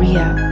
Ria.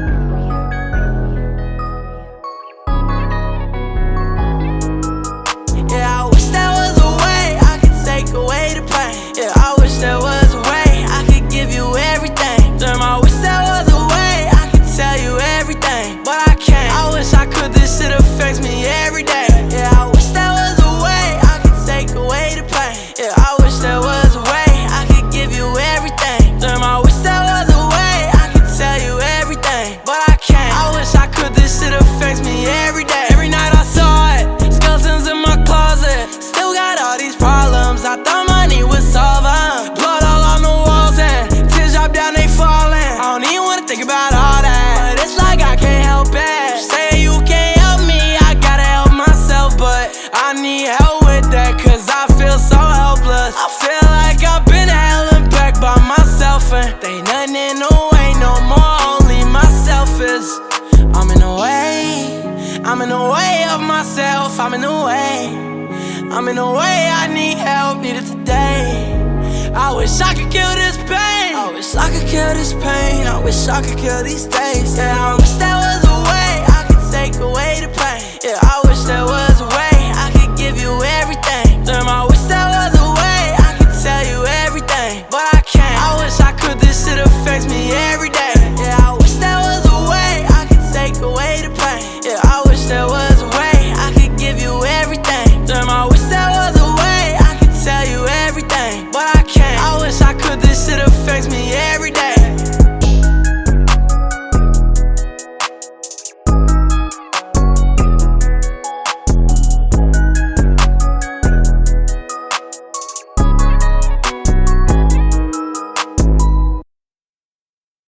Yeah, I wish there was a way I could take away the pain. Yeah, I wish there was a way I could give you everything. Damn, I wish there was a way I could tell you everything, but I can't. I wish I could, this shit affects me every day. Yeah, I wish there was a way I could take away the pain. Yeah, I wish there was a way I could give you everything. Damn, I wish there was a way I could tell you everything, but I can't. I wish I could, this shit affects me every day. Every night I saw it, skeletons in my closet. Still got all these problems, I thought money would solve them. Blood all on the walls and tears drop down, they falling. I don't even wanna think about all that, but it's like I can't help it. You say you can't help me, I gotta help myself, but I need help with that, cause I feel so helpless. I feel like I've been held back by myself, and they nothing in the way no more, only myself is. I'm in the way, I'm in the way of myself, I'm in the way, I'm in the way, I need help, need it today. I wish I could kill this pain, I wish I could kill this pain, I wish I could kill these days. Yeah, I wish there was a way I could take away the pain. Yeah, I wish there was a way I could give you everything.